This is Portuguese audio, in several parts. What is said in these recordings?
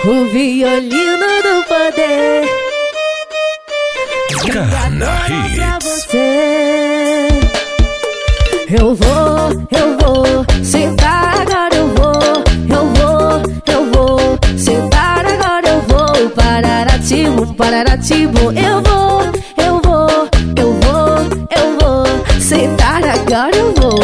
O violino do poder. Cana Hits. Eu vou sentar agora, eu vou sentar agora, eu vou Pararatimbum, Pararatimbum. Eu vou sentar agora, eu vou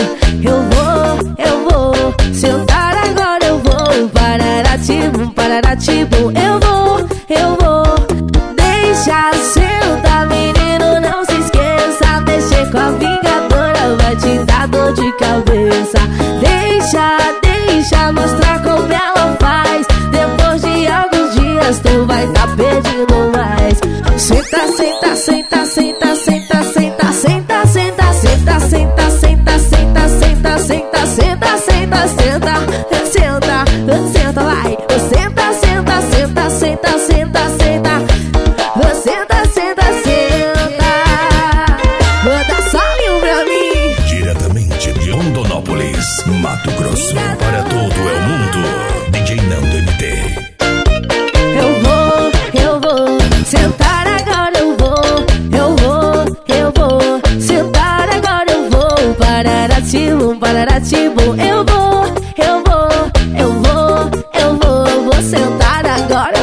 sentar agora, eu vou Pararatimbum, Pararatimbum. Eu vou deixa sentar, menino, não se esqueça. Mexer com a vingadora vai te dar dor de cabeça. Deixa mostrar como ela faz. Depois de alguns dias tu vai tá pedindo mais. Senta, senta, senta, senta, senta, senta, senta, senta, senta, senta, senta, senta, senta, senta, senta, senta, senta, senta, senta, vai. Senta, senta, senta, senta, senta, senta, senta, senta, senta. Manda salinho pra mim. Diretamente de Rondonópolis, Mato Grosso, para todo o mundo, DJ Nando MT. Eu vou sentar agora, eu vou sentar agora, eu vou Pararatimbum, Pararatimbum. Eu vou sentar agora,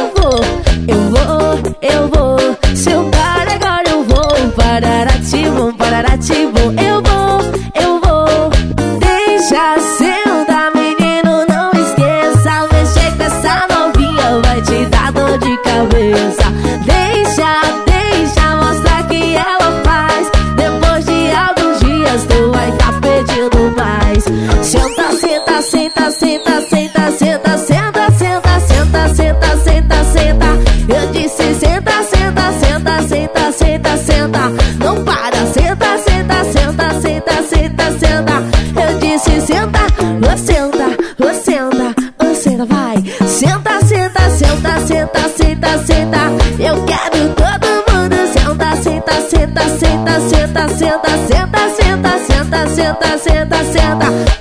eu vou sentar agora, eu vou Pararatimbum, Pararatimbum. Eu vou deixa sentar, menino, não esqueça. Mexer com essa novinha vai te dar dor de cabeça. Deixa mostrar que ela faz. Depois de alguns dias tu vai tá pedindo mais. Senta, senta, senta, senta, senta, senta, senta, senta, senta, senta, senta, senta. Eu disse senta, senta, senta, senta, senta, senta. Não para, senta, senta, senta, senta, senta, senta. Eu disse senta, senta, senta, senta, vai. Senta, senta, senta, senta, senta, senta. Eu quero todo mundo senta, senta, senta, senta, senta, senta, senta, senta, senta, senta, senta, senta.